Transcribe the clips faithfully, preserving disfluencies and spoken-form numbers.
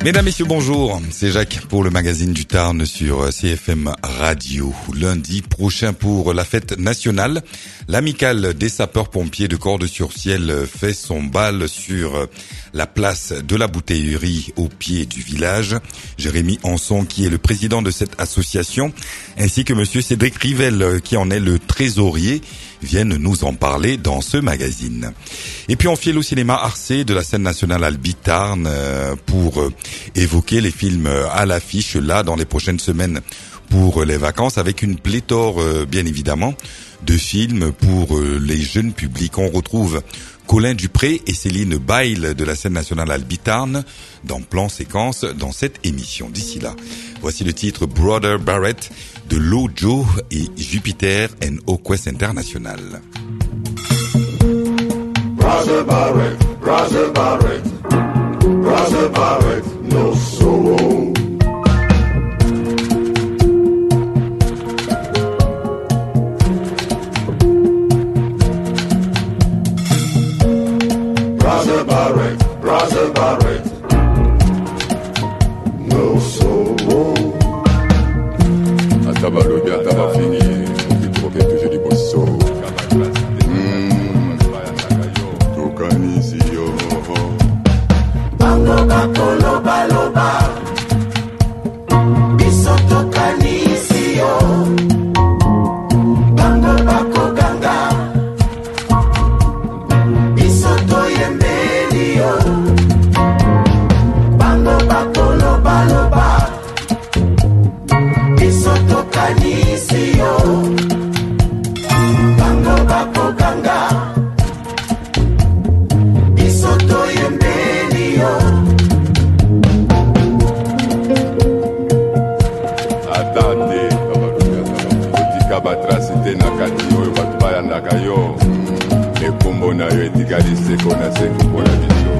Mesdames, Messieurs, bonjour. C'est Jacques pour le magazine du Tarn sur C F M Radio. Lundi prochain pour la fête nationale, l'amicale des sapeurs-pompiers de Cordes-sur-Ciel fait son bal sur la place de la Bouteillerie au pied du village. Jérémy Anson, qui est le président de cette association, ainsi que monsieur Cédric Rivel, qui en est le trésorier, viennent nous en parler dans ce magazine. Et puis on file au cinéma Arcé de la scène nationale Albitarn pour évoquer les films à l'affiche là dans les prochaines semaines pour les vacances, avec une pléthore bien évidemment de films pour les jeunes publics. On retrouve Colin Dupré et Céline Bail de la scène nationale Albitarn dans Plan Séquence dans cette émission. D'ici là, voici le titre Brother Barrett de Lojo et Jupiter and Oquest International. Brother Barrett, Brother Barrett, Brother Barrett, no sorrow. Brother Barrett, Brother Barrett, no sorrow. Atabalo bien taba fini, il faut que toujours du bosso. Tokanisi yo. Bango bako loba loba, biso tokanisi yo. Bango bako ganga, biso toyembeli yo. Bango bako loba loba, biso tokanisi yo. Bango bako ganga, biso toyembeli yo. Atande, otika batrasite na kati oyo bato bayandaka yo. Ekombo na yo etikali seko na seko mpona biso.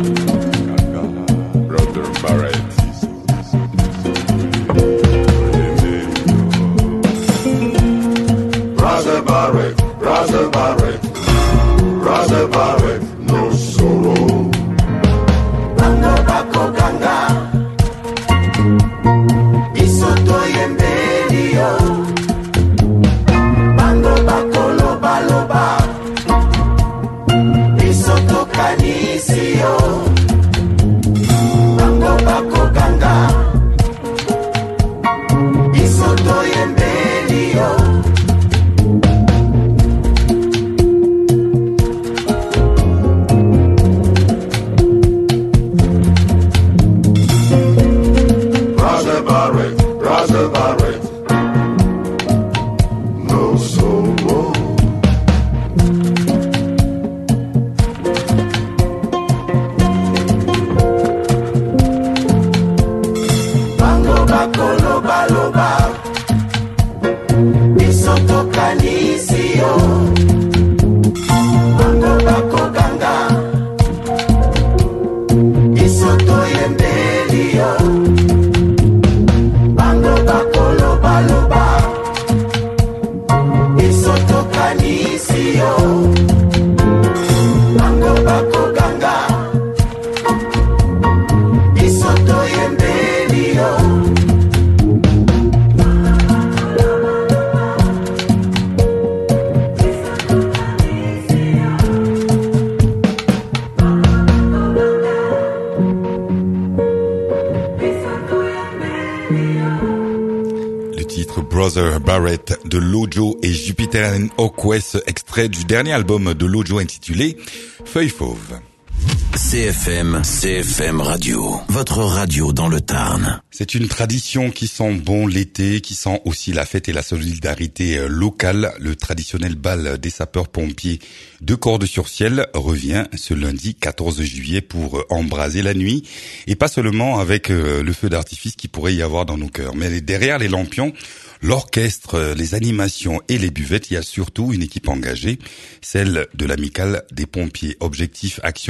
Brother Barrett. Brother Barrett, Brother Barrett, Brother Barrett, no sorrow. Bango bako ganga, biso toyembeli yo. Bango bako loba loba, biso tokanisi yo. Bango bako ganga, biso toyembeli yo. Brother Barrett, Brother Barrett, no sorrow. Bango bako loba loba, biso tokanisi yo. Bango bako ganga, biso toyembeli yo. Bango bako loba loba, biso tokanisi yo. Bango bako ganga, biso toyembeli yo. Le titre Brother Barrett de Lojo et Jupiter and Oquest, extrait du dernier album de Lojo intitulé Feuille Fauve. C F M, C F M Radio, votre radio dans le Tarn. C'est une tradition qui sent bon l'été, qui sent aussi la fête et la solidarité locale. Le traditionnel bal des sapeurs-pompiers de Cordes-sur-Ciel revient ce lundi quatorze juillet pour embraser la nuit. Et pas seulement avec le feu d'artifice qui pourrait y avoir dans nos cœurs, mais derrière les lampions, l'orchestre, les animations et les buvettes, il y a surtout une équipe engagée, celle de l'amicale des pompiers. Objectif, action et bien sûr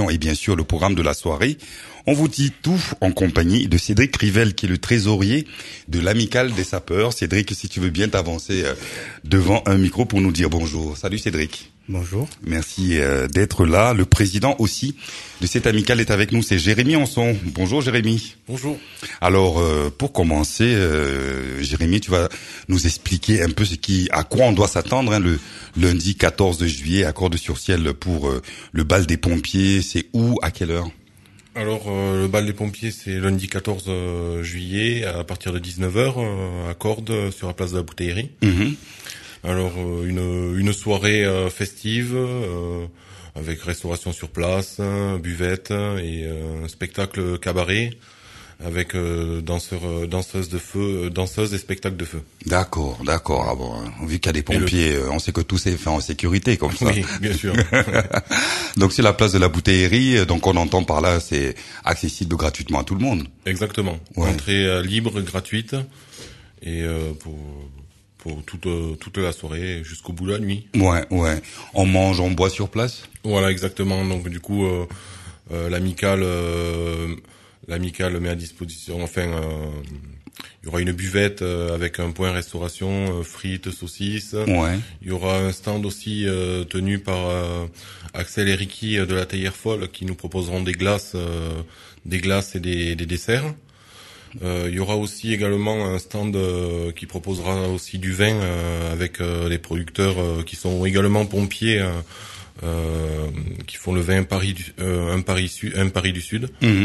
sur le programme de la soirée. On vous dit tout en compagnie de Cédric Rivel, qui est le trésorier de l'Amicale des sapeurs. Cédric, si tu veux bien t'avancer devant un micro pour nous dire bonjour. Salut Cédric. Bonjour. Merci d'être là. Le président aussi de cette amicale est avec nous, c'est Jérémy Anson. Bonjour Jérémy. Bonjour. Alors euh, pour commencer, euh, Jérémy, tu vas nous expliquer un peu ce qui, à quoi on doit s'attendre hein, le lundi quatorze juillet à Cordes-sur-Ciel pour euh, le bal des pompiers. C'est où, à quelle heure? Alors euh, le bal des pompiers, c'est lundi quatorze juillet à partir de dix-neuf heures euh, à Cordes sur la place de la Bouteillerie. Mmh. Alors euh, une une soirée euh, festive euh, avec restauration sur place, hein, buvette et euh, un spectacle cabaret avec euh, danseurs, euh, danseuses de feu, euh, danseuses et spectacles de feu. D'accord, d'accord. Ah bon, vu qu'il y a des pompiers, le... on sait que tout s'est fait en sécurité comme ça. Oui, bien sûr. Donc c'est la place de la Bouteillerie, donc on entend par là, c'est accessible gratuitement à tout le monde. Exactement. Ouais. Entrée euh, libre, gratuite et euh, pour pour toute euh, toute la soirée jusqu'au bout de la nuit. Ouais, ouais. On mange, on boit sur place. Voilà, exactement. Donc du coup, euh, euh, l'amicale, euh, l'amicale met à disposition. Enfin, euh, il y aura une buvette euh, avec un point restauration, euh, frites, saucisses. Ouais. Il y aura un stand aussi euh, tenu par euh, Axel et Ricky de la Théière Folle qui nous proposeront des glaces, euh, des glaces et des, des desserts. Euh, il y aura aussi également un stand euh, qui proposera aussi du vin euh, avec euh, les producteurs euh, qui sont également pompiers, euh, euh, qui font le vin Paris du, euh, un Paris Sud, un Paris du Sud. Mmh.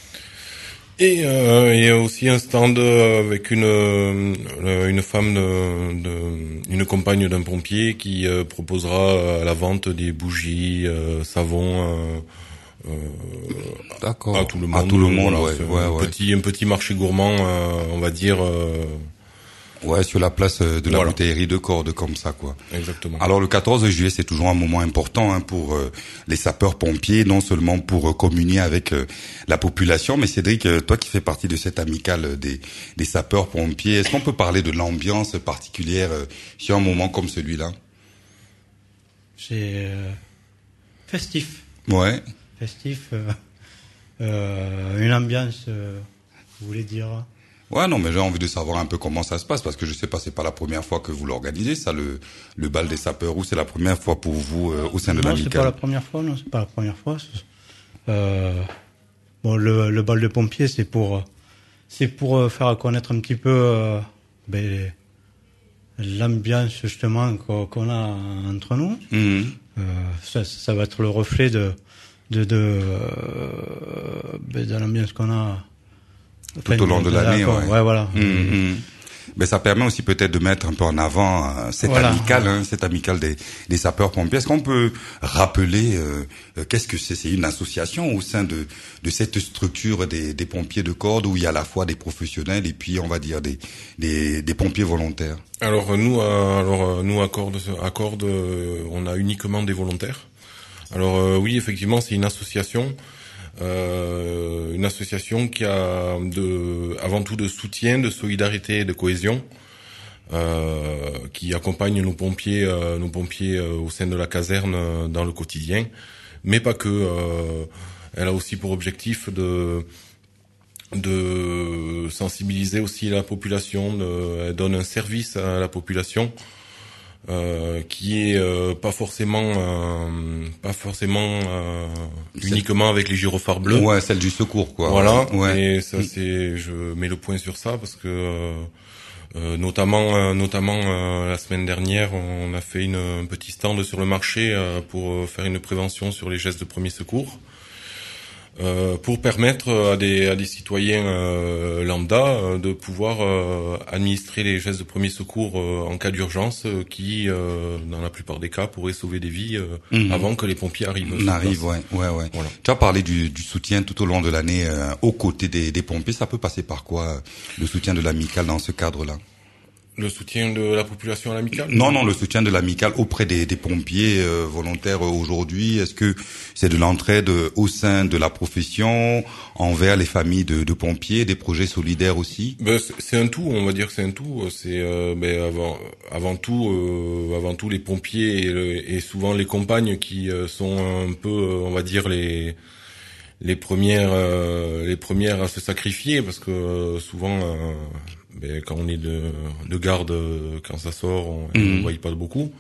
Et euh, il y a aussi un stand avec une euh, une femme de, de une compagne d'un pompier qui euh, proposera à la vente des bougies, euh, savons. Euh, Euh, D'accord. À tout le monde. À tout le monde, voilà, ouais, ouais, un ouais. petit, un petit marché gourmand, euh, on va dire. Euh... Ouais, sur la place de la voilà. Bouteillerie de Cordes, comme ça, quoi. Exactement. Alors, le quatorze juillet, c'est toujours un moment important hein, pour euh, les sapeurs-pompiers, non seulement pour euh, communier avec euh, la population, mais Cédric, euh, toi qui fais partie de cette amicale des, des sapeurs-pompiers, est-ce qu'on peut parler de l'ambiance particulière euh, sur un moment comme celui-là? C'est euh, festif. Ouais. Festif, euh, euh, une ambiance, euh, vous voulez dire? Ouais, non, mais j'ai envie de savoir un peu comment ça se passe, parce que je sais pas, c'est pas la première fois que vous l'organisez, ça, le, le bal des sapeurs, ou c'est la première fois pour vous euh, au sein de l'amicale? Non, c'est pas la première fois, non, c'est pas la première fois. Euh, bon, le, le bal de pompiers, c'est pour, c'est pour faire connaître un petit peu, euh, ben, l'ambiance, justement, qu'on a entre nous. Mmh. Euh, ça, ça va être le reflet de, de, de, euh, de l'ambiance qu'on a tout enfin, au long de, de l'année. Ouais. ouais, voilà. Mmh, mmh. Mais ça permet aussi peut-être de mettre un peu en avant euh, cette voilà. amicale, hein, cette amicale des, des sapeurs-pompiers. Est-ce qu'on peut rappeler euh, qu'est-ce que c'est? C'est une association au sein de, de cette structure des, des pompiers de Cordes où il y a à la fois des professionnels et puis on va dire des, des, des pompiers volontaires. Alors nous, euh, alors nous à Cordes, à Cordes, euh, on a uniquement des volontaires. Alors euh, oui, effectivement, c'est une association, euh, une association qui a de, avant tout de soutien, de solidarité et de cohésion, euh, qui accompagne nos pompiers, euh, nos pompiers euh, au sein de la caserne euh, dans le quotidien, mais pas que. Euh, elle a aussi pour objectif de de sensibiliser aussi la population. De, elle donne un service à la population. Euh, qui est euh, pas forcément euh, pas forcément euh, uniquement avec les gyrophares bleus. Ouais, celle du secours, quoi. Voilà. Ouais. Et ça, c'est, je mets le point sur ça parce que euh, euh, notamment euh, notamment euh, la semaine dernière, on a fait une, un petit stand sur le marché euh, pour faire une prévention sur les gestes de premier secours. Euh, pour permettre à des, à des citoyens euh, lambda euh, de pouvoir euh, administrer les gestes de premier secours euh, en cas d'urgence euh, qui, euh, dans la plupart des cas, pourraient sauver des vies euh, mmh. avant que les pompiers arrivent. N'arrivent, ouais, ouais, ouais. Voilà. Tu as parlé du, du soutien tout au long de l'année euh, aux côtés des, des pompiers. Ça peut passer par quoi, le soutien de l'amicale dans ce cadre-là? Le soutien de la population à l'amicale? Non, non, le soutien de l'amicale auprès des, des pompiers euh, volontaires aujourd'hui. Est-ce que c'est de l'entraide au sein de la profession envers les familles de, de pompiers, des projets solidaires aussi? Ben, c'est un tout, on va dire que c'est un tout. C'est euh, ben, avant, avant tout, euh, avant tout les pompiers et, et souvent les compagnes qui euh, sont un peu, on va dire les les premières euh, les premières à se sacrifier parce que euh, souvent euh, ben, quand on est de de garde, quand ça sort, on ne mmh. voit pas beaucoup.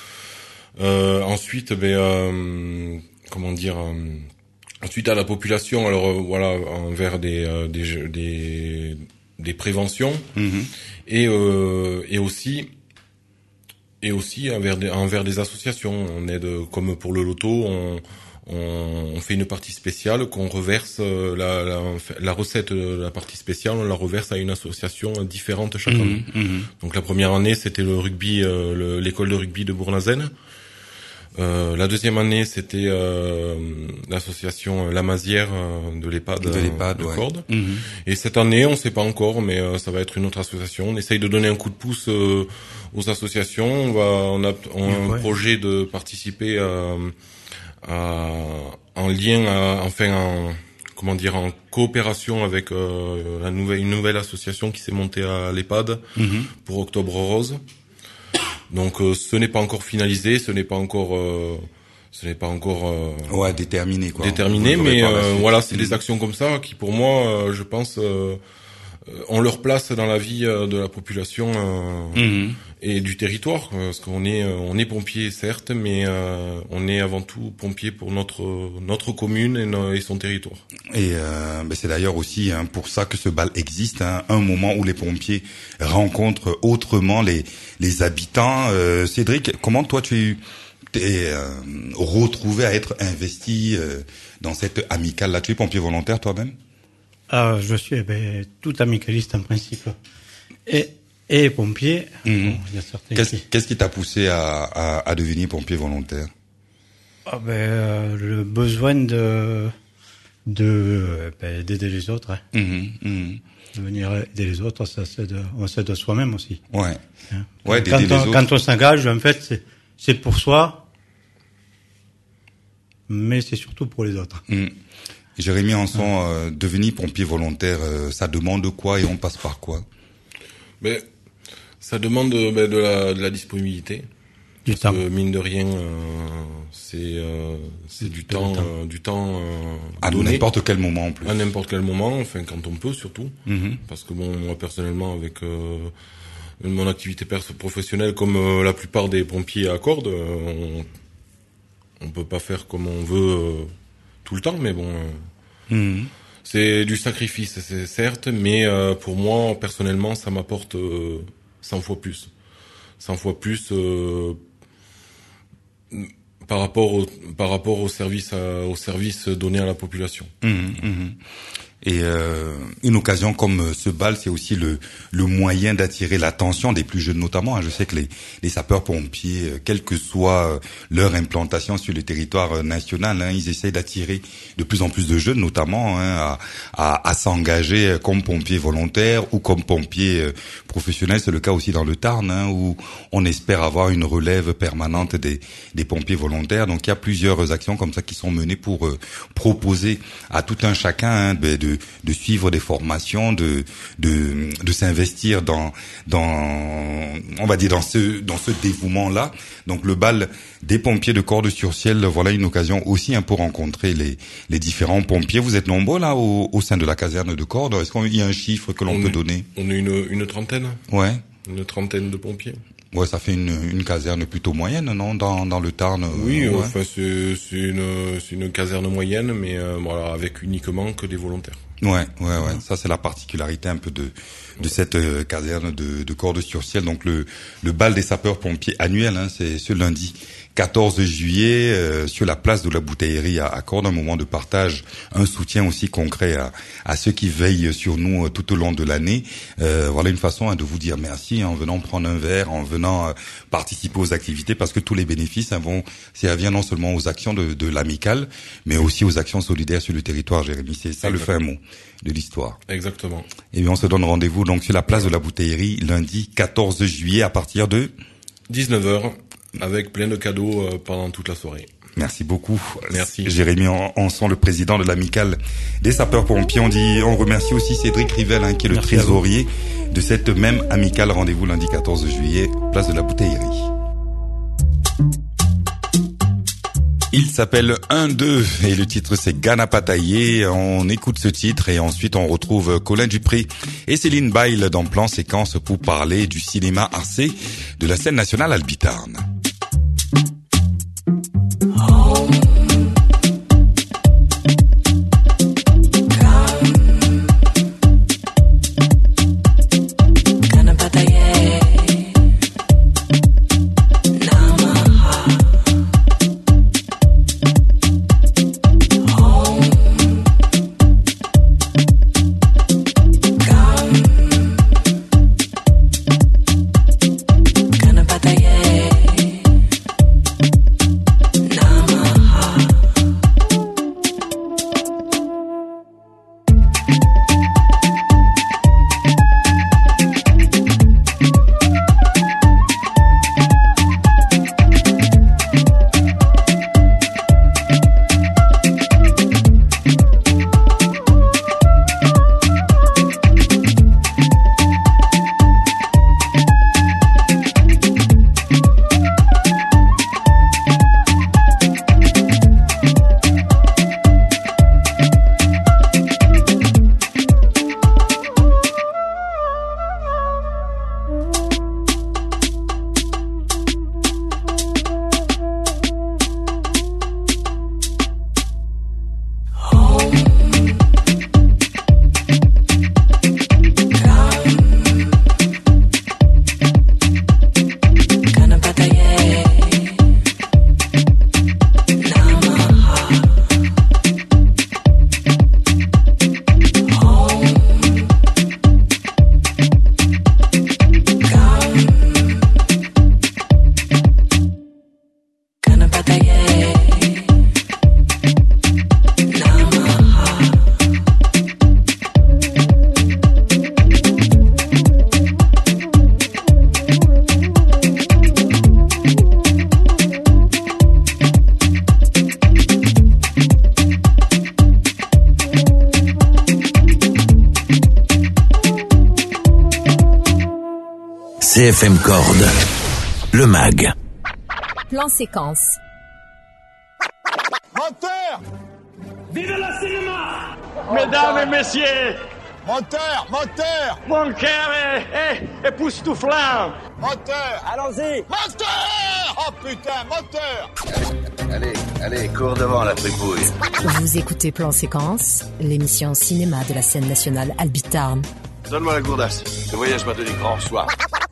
Euh, ensuite, ben euh, comment dire, euh, ensuite à la population, alors euh, voilà, envers des euh, des des des préventions mmh. et euh, et aussi et aussi envers des envers des associations. On aide, comme pour le loto, on on, on fait une partie spéciale qu'on reverse euh, la, la la recette de la partie spéciale, on la reverse à une association différente chaque mmh. année. Mmh. Donc la première année, c'était le rugby, euh, le, l'école de rugby de Bournazen. Euh, la deuxième année, c'était euh, l'association La Mazière euh, de l'EHPAD de, l'EHPAD, de ouais. Cordes. Mmh. Et cette année, on sait pas encore, mais euh, ça va être une autre association. On essaye de donner un coup de pouce euh, aux associations. On va, on a, on a ouais. un projet de participer à, à, en lien, à, enfin, en, comment dire, en coopération avec euh, la nouvelle, une nouvelle association qui s'est montée à l'EHPAD mmh. pour Octobre Rose. Donc euh, ce n'est pas encore finalisé, ce n'est pas encore, euh, ce n'est pas encore euh, ouais déterminé quoi. Déterminé, mais euh, voilà, c'est mmh. des actions comme ça qui, pour moi, euh, je pense, euh, ont leur place dans la vie euh, de la population euh, mmh. et du territoire, parce qu'on est, on est pompier certes, mais euh, on est avant tout pompier pour notre notre commune et, no, et son territoire. Et euh, ben c'est d'ailleurs aussi hein, pour ça que ce bal existe, hein, un moment où les pompiers rencontrent autrement les les habitants. Euh, Cédric, comment toi tu t'es euh, retrouvé à être investi euh, dans cette amicale là? Tu es pompier volontaire toi-même? Ah, je suis ben, tout amicaliste en principe. Et et pompier. Mmh. Bon, il y a certains qu'est-ce, qui... qu'est-ce qui t'a poussé à, à, à devenir pompier volontaire? Ah ben euh, le besoin de de ben, d'aider les autres. Hein. Mmh, mmh. De venir aider les autres, ça c'est de, on s'aide soi-même aussi. Ouais. Hein. Ouais. Quand, d'aider on, les autres. quand on s'engage, en fait, c'est c'est pour soi, mais c'est surtout pour les autres. Mmh. Jérémy Anson, euh, devenir pompier volontaire, euh, ça demande quoi et on passe par quoi? Ben, ça demande ben, de la de la disponibilité. Du parce temps. Que, mine de rien, euh, c'est euh, c'est du temps, temps. Euh, du temps euh, à donné. n'importe quel moment en plus. À n'importe quel moment, enfin quand on peut surtout. Mm-hmm. Parce que bon, moi personnellement, avec euh, mon activité professionnelle, comme euh, la plupart des pompiers à cordes, euh, on on peut pas faire comme on veut euh, tout le temps, mais bon. Euh, mm-hmm. C'est du sacrifice, c'est certes, mais euh, pour moi personnellement, ça m'apporte euh, cent fois plus, cent fois plus euh, par rapport au par rapport au service à, au service donné à la population. Mmh, mmh. Et euh, une occasion comme ce bal, c'est aussi le le moyen d'attirer l'attention des plus jeunes notamment. Je sais que les les sapeurs-pompiers, quelle que soit leur implantation sur le territoire national, hein, ils essayent d'attirer de plus en plus de jeunes, notamment hein, à, à à s'engager comme pompiers volontaires ou comme pompiers professionnels. C'est le cas aussi dans le Tarn, hein, où on espère avoir une relève permanente des des pompiers volontaires. Donc il y a plusieurs actions comme ça qui sont menées pour euh, proposer à tout un chacun hein, de, de de suivre des formations, de de de s'investir dans dans on va dire dans ce dans ce dévouement là. Donc le bal des pompiers de Cordes-sur-Ciel, voilà une occasion aussi hein, pour rencontrer les les différents pompiers. Vous êtes nombreux là au, au sein de la caserne de Cordes. Est-ce qu'il y a un chiffre que l'on on peut est, donner? On est une une trentaine. Ouais. Une trentaine de pompiers. Ouais, ça fait une une caserne plutôt moyenne, non, dans dans le Tarn. Oui, euh, ouais. enfin c'est c'est une c'est une caserne moyenne, mais euh, voilà, avec uniquement que des volontaires. Ouais, ouais, ouais. Ça c'est la particularité un peu de de ouais. cette euh, caserne de de Cordes-sur-Ciel. Donc le le bal des sapeurs-pompiers annuel, hein, c'est ce lundi quatorze juillet euh, sur la place de la Bouteillerie à, à Cordes, un moment de partage, un soutien aussi concret à à ceux qui veillent sur nous euh, tout au long de l'année. Euh, voilà une façon hein, de vous dire merci en venant prendre un verre, en venant euh, participer aux activités, parce que tous les bénéfices hein, vont servir non seulement aux actions de de l'amicale, mais aussi aux actions solidaires sur le territoire. Jérémy, c'est ça le fin mot de l'histoire. Exactement. Et bien on se donne rendez-vous donc sur la place de la Bouteillerie lundi quatorze juillet à partir de dix-neuf heures avec plein de cadeaux euh, pendant toute la soirée. Merci beaucoup. Merci. Jérémy Anson, le président de l'amicale des sapeurs-pompiers. On dit, on remercie aussi Cédric Rivel, hein, qui est le Merci trésorier de cette même amicale. Rendez-vous lundi quatorze juillet, place de la Bouteillerie. Il s'appelle un deux et le titre c'est Gana Pataye. On écoute ce titre et ensuite on retrouve Colin Dupré et Céline Bail dans Plan Séquence pour parler du cinéma arcé de la scène nationale albitarne. C F M Corde, le mag. Plan séquence. Moteur! Vive le cinéma! Mesdames et messieurs! Moteur! Moteur! Mon cœur est, est époustouflant! Moteur! Allons-y! Moteur! Oh putain, moteur! Allez, allez, cours devant la fripouille. Vous écoutez Plan séquence, l'émission cinéma de la scène nationale albitarne. Donne-moi la gourdasse. Le voyage m'a donné grand soir.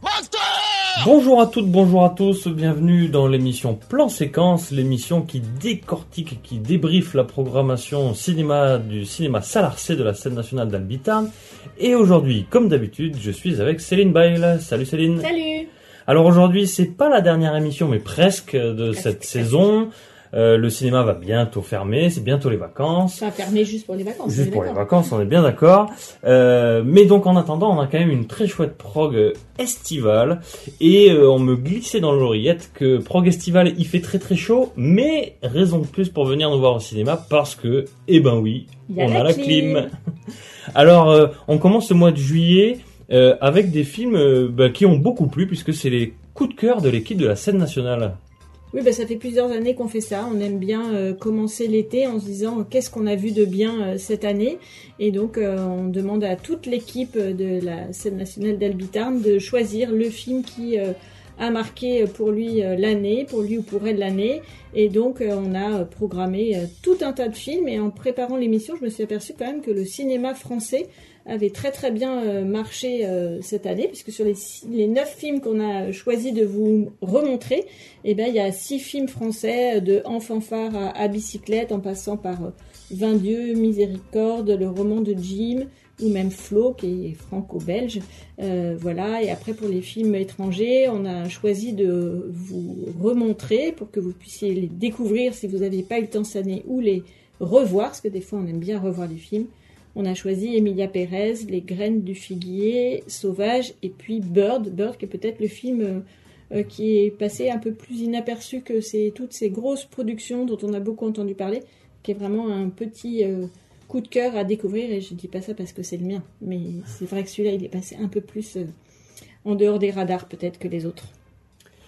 Bonjour à toutes, bonjour à tous, bienvenue dans l'émission Plan Séquence, l'émission qui décortique et qui débriefe la programmation cinéma du cinéma Salarcé de la scène nationale d'Albitarne. Et aujourd'hui, comme d'habitude, je suis avec Céline Bail. Salut Céline. Salut. Alors aujourd'hui, c'est pas la dernière émission, mais presque de presque, cette presque. saison. Euh, le cinéma va bientôt fermer, c'est bientôt les vacances. Ça va fermer juste pour les vacances. Juste pour les vacances, on est bien d'accord. Euh, mais donc en attendant, on a quand même une très chouette prog estivale. Et euh, on me glissait dans l'oreillette que prog estivale, il fait très très chaud. Mais raison de plus pour venir nous voir au cinéma parce que, eh ben oui, on a la clim. clim. Alors, euh, on commence ce mois de juillet euh, avec des films euh, bah, qui ont beaucoup plu puisque c'est les coups de cœur de l'équipe de la scène nationale. Oui, bah, ça fait plusieurs années qu'on fait ça. On aime bien euh, commencer l'été en se disant euh, qu'est-ce qu'on a vu de bien euh, cette année. Et donc, euh, on demande à toute l'équipe de la scène nationale d'Albitarne de choisir le film qui euh, a marqué pour lui euh, l'année, pour lui ou pour elle l'année. Et donc, euh, on a euh, programmé euh, tout un tas de films. Et en préparant l'émission, je me suis aperçue quand même que le cinéma français avait très très bien euh, marché euh, cette année, puisque sur les, les neuf films qu'on a choisi de vous remontrer, eh ben, il y a six films français, de En fanfare à, à bicyclette, en passant par euh, Vingt Dieux, Miséricorde, le roman de Jim, ou même Flo, qui est franco-belge. Euh, voilà. Et après, pour les films étrangers, on a choisi de vous remontrer pour que vous puissiez les découvrir si vous n'aviez pas eu le temps cette année, ou les revoir, parce que des fois, on aime bien revoir les films. On a choisi Emilia Pérez, Les graines du figuier, Sauvage, et puis Bird. Bird, qui est peut-être le film euh, qui est passé un peu plus inaperçu que ces, toutes ces grosses productions dont on a beaucoup entendu parler, qui est vraiment un petit euh, coup de cœur à découvrir. Et je ne dis pas ça parce que c'est le mien, mais c'est vrai que celui-là, il est passé un peu plus euh, en dehors des radars peut-être que les autres.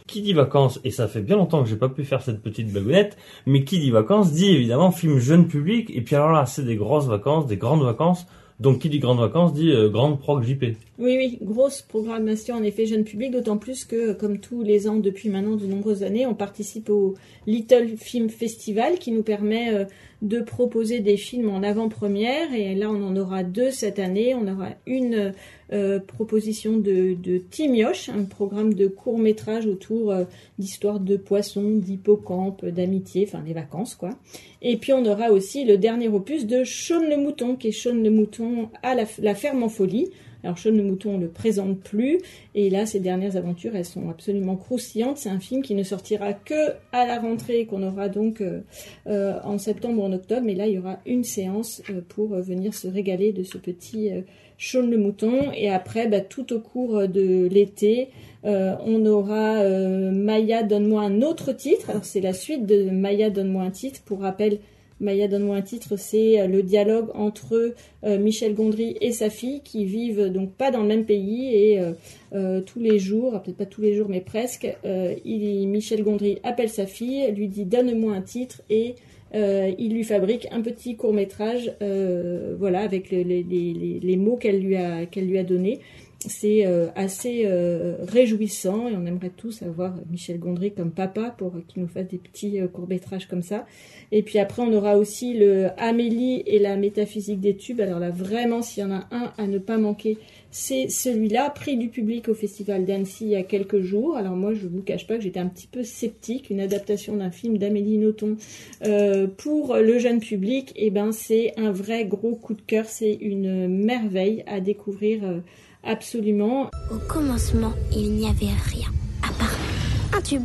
Qui dit vacances, et ça fait bien longtemps que j'ai pas pu faire cette petite blagounette, mais qui dit vacances dit évidemment film jeune public, et puis alors là, c'est des grosses vacances, des grandes vacances, donc qui dit grandes vacances dit euh, grande prog J P. Oui, oui, grosse programmation en effet jeune public, d'autant plus que, comme tous les ans depuis maintenant de nombreuses années, on participe au Little Film Festival qui nous permet euh, de proposer des films en avant-première, et là on en aura deux cette année. On aura une euh, proposition de, de Timioche, un programme de court-métrage autour euh, d'histoires de poissons, d'hippocampes, d'amitié, enfin des vacances quoi. Et puis on aura aussi le dernier opus de Shaun le Mouton, qui est Shaun le Mouton à la, la ferme en folie. Alors Shaun le Mouton, on ne le présente plus, et là, ces dernières aventures, elles sont absolument croustillantes. C'est un film qui ne sortira que à la rentrée, qu'on aura donc euh, euh, en septembre ou en octobre, mais là, il y aura une séance euh, pour euh, venir se régaler de ce petit euh, Shaun le Mouton. Et après, bah, tout au cours de l'été, euh, on aura euh, Maya, donne-moi un autre titre. Alors c'est la suite de Maya, donne-moi un titre. Pour rappel, Maya, donne-moi un titre, c'est le dialogue entre euh, Michel Gondry et sa fille qui vivent donc pas dans le même pays, et euh, euh, tous les jours, peut-être pas tous les jours mais presque, euh, il, Michel Gondry appelle sa fille, lui dit donne-moi un titre, et euh, il lui fabrique un petit court-métrage euh, voilà, avec les, les, les, les mots qu'elle lui a, qu'elle lui a donnés. C'est euh, assez euh, réjouissant, et on aimerait tous avoir Michel Gondry comme papa pour qu'il nous fasse des petits euh, courts-métrages comme ça. Et puis après, on aura aussi le Amélie et la métaphysique des tubes. Alors là, vraiment, s'il y en a un à ne pas manquer, c'est celui-là, prix du public au Festival d'Annecy il y a quelques jours. Alors moi, je ne vous cache pas que j'étais un petit peu sceptique. Une adaptation d'un film d'Amélie Nothomb euh, pour le jeune public, et ben, c'est un vrai gros coup de cœur. C'est une merveille à découvrir euh, absolument. Au commencement, il n'y avait rien, à part un tube.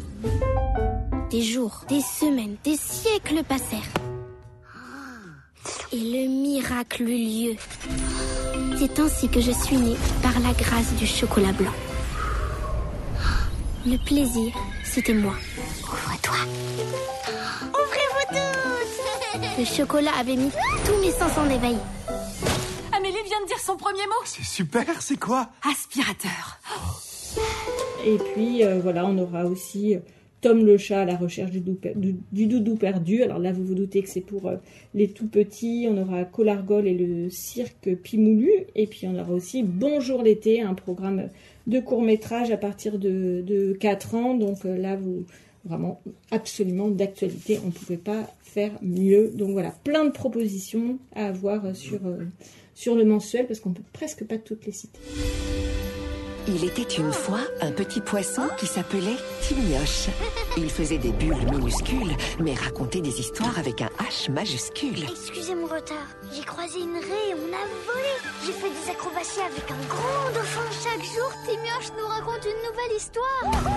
Des jours, des semaines, des siècles passèrent. Et le miracle eut lieu. C'est ainsi que je suis née, par la grâce du chocolat blanc. Le plaisir, c'était moi. Ouvre-toi. Ouvrez-vous tous. Le chocolat avait mis tous mes sens en éveil. Amélie vient de dire son premier mot. C'est super, c'est quoi? Aspirateur. Et puis, euh, voilà, on aura aussi... Tom le chat à la recherche du, dou- du, du doudou perdu. Alors là, vous vous doutez que c'est pour euh, les tout petits. On aura Colargol et le cirque Pimoulu. Et puis on aura aussi Bonjour l'été, un programme de court-métrage à partir de, de quatre ans. Donc euh, là, vous vraiment absolument d'actualité. On ne pouvait pas faire mieux. Donc voilà, plein de propositions à avoir sur, euh, sur le mensuel, parce qu'on ne peut presque pas toutes les citer. Il était une fois un petit poisson qui s'appelait Timioche. Il faisait des bulles minuscules, mais racontait des histoires avec un H majuscule. Excusez mon retard, j'ai croisé une raie et on a volé. J'ai fait des acrobaties avec un grand dauphin. Chaque jour, Timioche nous raconte une nouvelle histoire.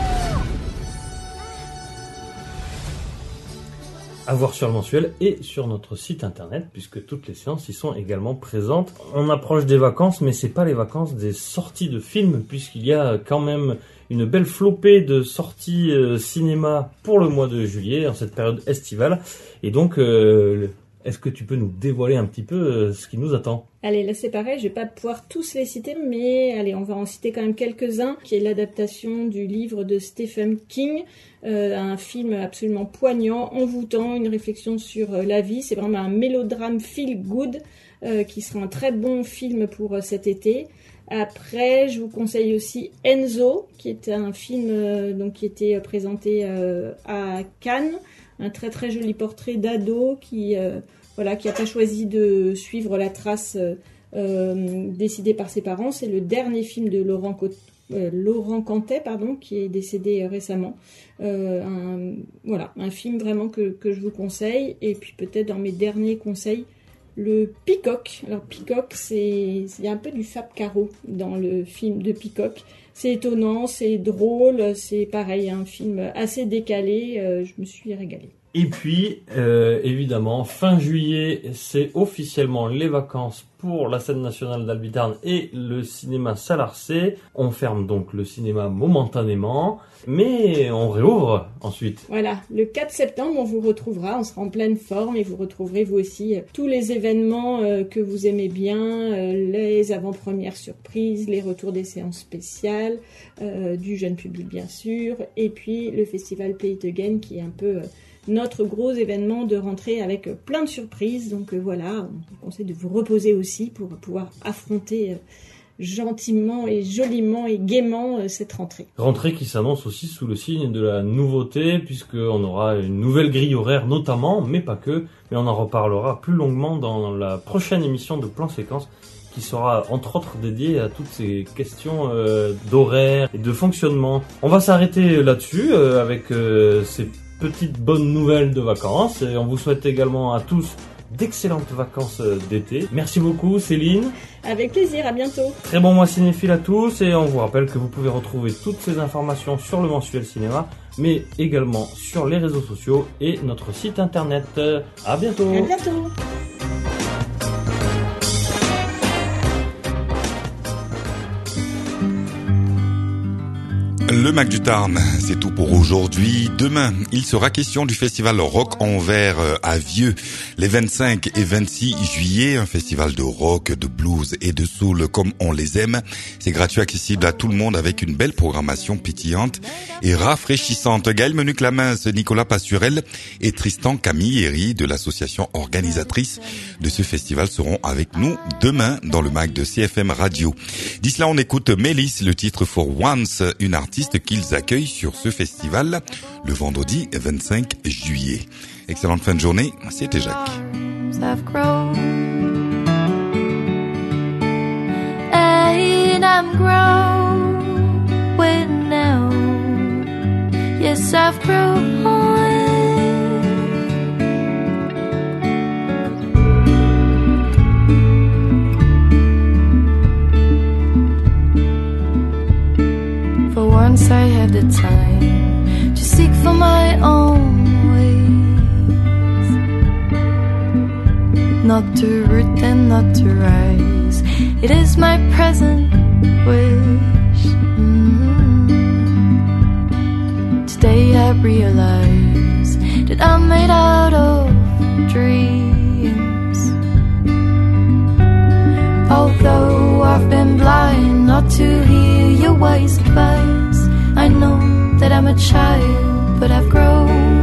À voir sur le mensuel et sur notre site internet, puisque toutes les séances y sont également présentes. On approche des vacances, mais c'est pas les vacances des sorties de films, puisqu'il y a quand même une belle flopée de sorties euh, cinéma pour le mois de juillet, en cette période estivale. Et donc, euh, est-ce que tu peux nous dévoiler un petit peu euh, ce qui nous attend ? Allez, là c'est pareil, je vais pas pouvoir tous les citer, mais allez, on va en citer quand même quelques-uns, qui est l'adaptation du livre de Stephen King, euh, un film absolument poignant, envoûtant, une réflexion sur euh, la vie. C'est vraiment un mélodrame feel good, euh, qui sera un très bon film pour euh, cet été. Après, je vous conseille aussi Enzo, qui est un film euh, donc qui était présenté euh, à Cannes, un très très joli portrait d'ado qui euh, voilà qui a pas choisi de suivre la trace euh, euh, décidée par ses parents. C'est le dernier film de Laurent Co- euh, Laurent Cantet, pardon, qui est décédé euh, récemment. Euh, un, voilà, un film vraiment que que je vous conseille. Et puis peut-être dans mes derniers conseils, le Peacock. Alors Peacock, c'est il y a un peu du Fab Caro dans le film de Peacock. C'est étonnant, c'est drôle, c'est pareil, un film assez décalé. Euh, je me suis régalée. Et puis, euh, évidemment, fin juillet, c'est officiellement les vacances pour la scène nationale d'Albitarn et le cinéma Salarcé. On ferme donc le cinéma momentanément, mais on réouvre ensuite. Voilà, le quatre septembre, on vous retrouvera, on sera en pleine forme et vous retrouverez vous aussi tous les événements euh, que vous aimez bien, euh, les avant-premières surprises, les retours des séances spéciales. festival euh, du jeune public bien sûr, et puis le festival Play It Again qui est un peu euh, notre gros événement de rentrée avec euh, plein de surprises. Donc euh, voilà, on vous conseille de vous reposer aussi pour pouvoir affronter euh, gentiment et joliment et gaiement euh, cette rentrée. Rentrée qui s'annonce aussi sous le signe de la nouveauté, puisqu'on aura une nouvelle grille horaire notamment, mais pas que, mais on en reparlera plus longuement dans la prochaine émission de Plan Séquence, qui sera entre autres dédiée à toutes ces questions euh, d'horaire et de fonctionnement. On va s'arrêter là-dessus euh, avec euh, ces petites bonnes nouvelles de vacances, et on vous souhaite également à tous d'excellentes vacances d'été. Merci beaucoup Céline. Avec plaisir, à bientôt. Très bon mois cinéphile à tous, et on vous rappelle que vous pouvez retrouver toutes ces informations sur le mensuel cinéma, mais également sur les réseaux sociaux et notre site internet. À bientôt. À bientôt. Le Mac du Tarn, c'est tout pour aujourd'hui. Demain, il sera question du festival Rock en Vert à Vieux, les vingt-cinq et vingt-six juillet, un festival de rock, de blues et de soul comme on les aime. C'est gratuit, accessible à tout le monde avec une belle programmation pétillante et rafraîchissante. Gaël Menuc-Lamince, Nicolas Pasturel et Tristan Camilleri de l'association organisatrice de ce festival seront avec nous demain dans le Mac de C F M Radio. D'ici là, on écoute Mélis, le titre For Once, une artiste qu'ils accueillent sur ce festival le vendredi vingt-cinq juillet. Excellente fin de journée, c'était Jacques. And I'm growing now. Yes, I've grown. For once I have the time to seek for my own ways, not to root and not to rise. It is my present wish. Mm-hmm. Today I realize that I'm made out of dreams. Although I've been blind not to hear your wise advice, I know that I'm a child, but I've grown.